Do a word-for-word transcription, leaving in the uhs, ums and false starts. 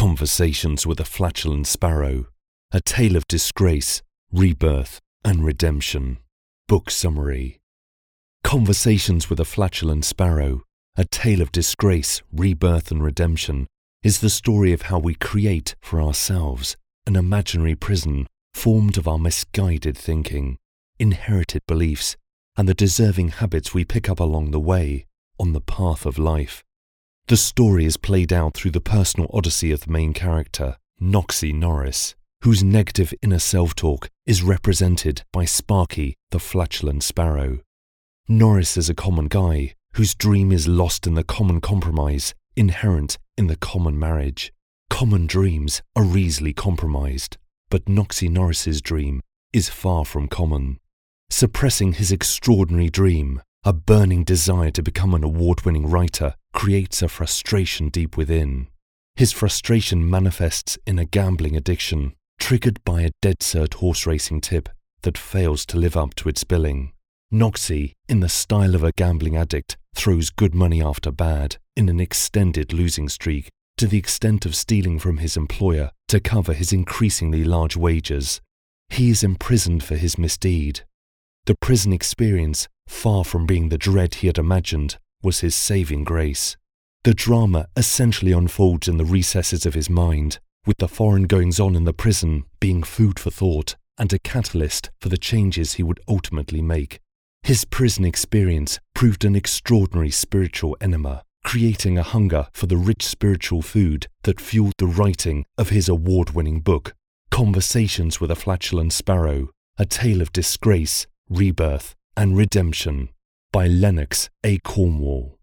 Conversations with a Flatulent Sparrow, A Tale of Disgrace, Rebirth, and Redemption. Book Summary. Conversations with a Flatulent Sparrow, A Tale of Disgrace, Rebirth, and Redemption is the story of how we create for ourselves an imaginary prison formed of our misguided thinking, inherited beliefs, and the deserving habits we pick up along the way on the path of life. The story is played out through the personal odyssey of the main character, Noxie Norris, whose negative inner self-talk is represented by Sparky the Flatulent Sparrow. Norris is a common guy whose dream is lost in the common compromise inherent in the common marriage. Common dreams are easily compromised, but Noxie Norris's dream is far from common. Suppressing his extraordinary dream, a burning desire to become an award-winning writer creates a frustration deep within. His frustration manifests in a gambling addiction triggered by a dead-cert horse racing tip that fails to live up to its billing. Noxie, in the style of a gambling addict, throws good money after bad in an extended losing streak to the extent of stealing from his employer to cover his increasingly large wages. He is imprisoned for his misdeed. The prison experience, far from being the dread he had imagined, was his saving grace. The drama essentially unfolds in the recesses of his mind, with the foreign goings-on in the prison being food for thought and a catalyst for the changes he would ultimately make. His prison experience proved an extraordinary spiritual enema, creating a hunger for the rich spiritual food that fueled the writing of his award-winning book, Conversations with a Flatulent Sparrow, A Tale of Disgrace, Rebirth, and Redemption, by Lennox A. Cornwall.